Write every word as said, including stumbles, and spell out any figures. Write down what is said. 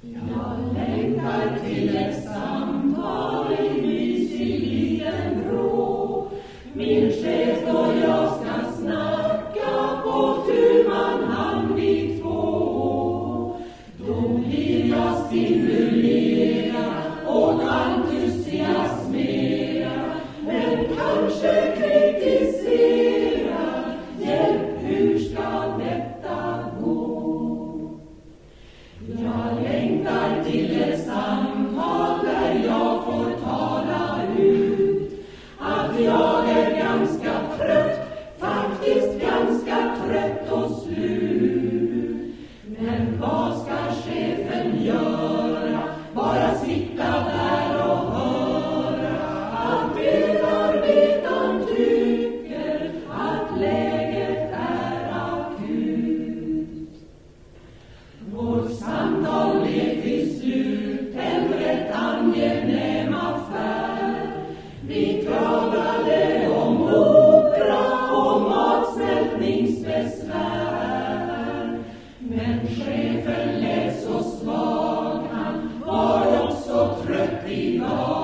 Jag längtar till ett samtal i mysig liten vrå. Min chef och jag ska snacka på tu man hand vi två. Då blir jag stimulerad och entusiasmerad, men kanske kritiserad. Hjälp, hur ska detta gå? Jag längtar till ett samtal där jag får tala ut att jag är ganska trött, faktiskt ganska trött och slut. Men vad ska chefen göra? Bara sitta där och höra att medarbetaren tycker att läget är akut. Vårt samtal blev till slut en rätt angenäm affär. Vi talade om opera och matsmältningsbesvär. Men chefen lät så svag, han var också trött idag.